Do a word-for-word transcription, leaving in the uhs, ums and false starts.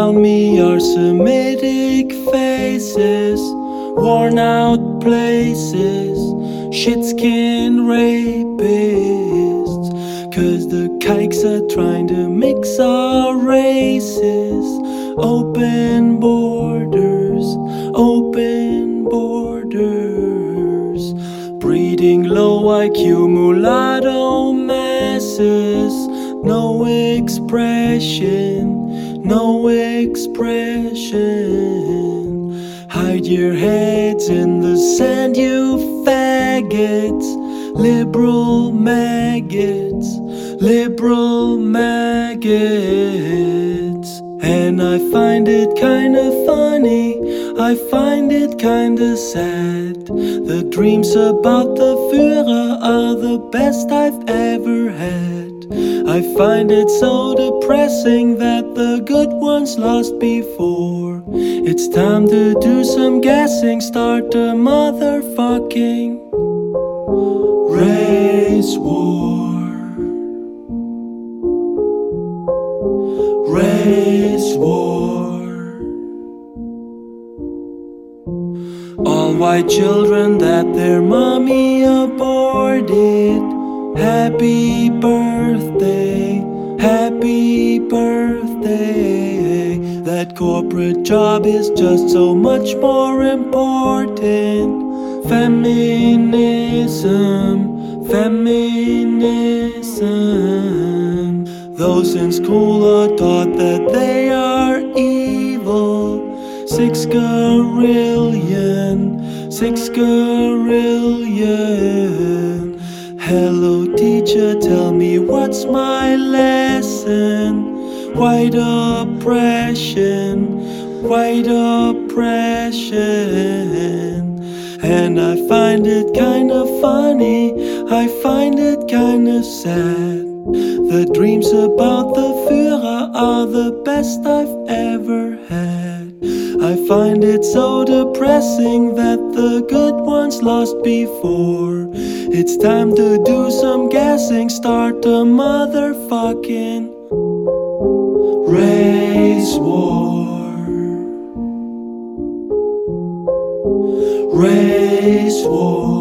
around me are Semitic faces, worn out places, shit-skinned rapists. Cause the kikes are trying to mix our races. Open borders, open borders, breeding low I Q mulatto masses. No expression, no expression. Hide your heads in the sand, you faggots. Liberal maggots, liberal maggots. And I find it kinda funny, I find it kinda sad. The dreams about the Führer are the best I've ever had. I find it so depressing that the good ones lost before. It's time to do some guessing, start a motherfucking race war. Race war. All white children that their mommy aborted. Happy birthday, happy birthday. That corporate job is just so much more important. Feminism, feminism. Those in school are taught that they are evil. Six scarillion, six scarillion. Hello teacher, tell me what's my lesson? White oppression, white oppression. And I find it kinda funny, I find it kinda sad. The dreams about the Führer are the best I've ever had. I find it so depressing that the good ones lost before. It's time to do some guessing, start a motherfucking race war. Race war.